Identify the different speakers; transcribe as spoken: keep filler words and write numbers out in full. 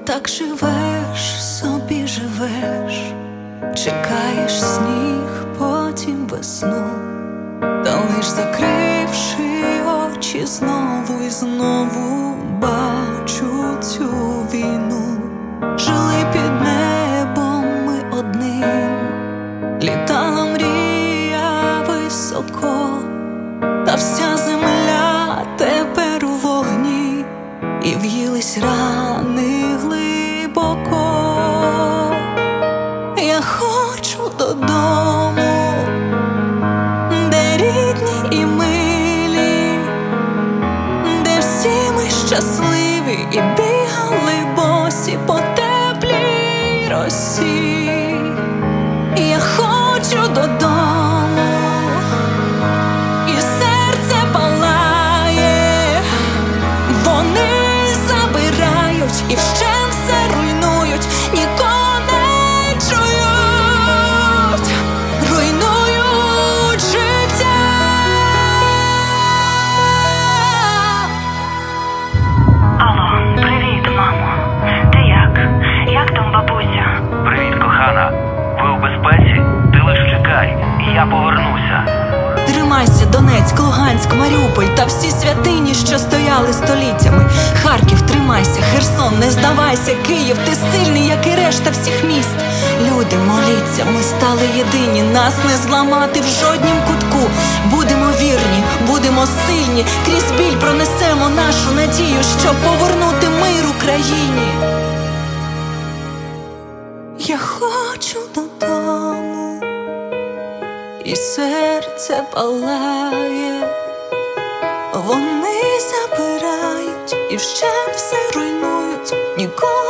Speaker 1: так живеш, собі живеш, чекаєш сніг, потім весну, та лиш закривши очі, знову і знову бачу цю війну. Жили під небом ми одним, літала мрія високо, та вся земля тепер у вогні, і в'їлись рани глибоко. Я хочу додому, де рідні і милі, де всі ми щасливі і бігали босі по теплій росі. Я хочу додому, і серце палає. Вони забирають і вщент все руйнують, нікого не чують, руйнують життя.
Speaker 2: Алло, привіт, мамо. Ти як? Як там бабуся?
Speaker 3: Привіт, кохана. Ви у безпеці? Ти лиш чекай, і я повернуся.
Speaker 1: Тримайся, Донецьк, Луганськ, Маріуполь та всі святині, що стояли століттями. Харків, тримайся, Херсон, не здавайся, Київ, ти сильний, як і решта всіх міст. Люди, моліться, ми стали єдині, нас не зламати в жоднім кутку. Будемо вірні, будемо сильні, крізь біль пронесемо нашу надію, щоб повернути мир Україні. Я хочу додому, і серце палає. Вони забирають і вщент все руйнують, ніколи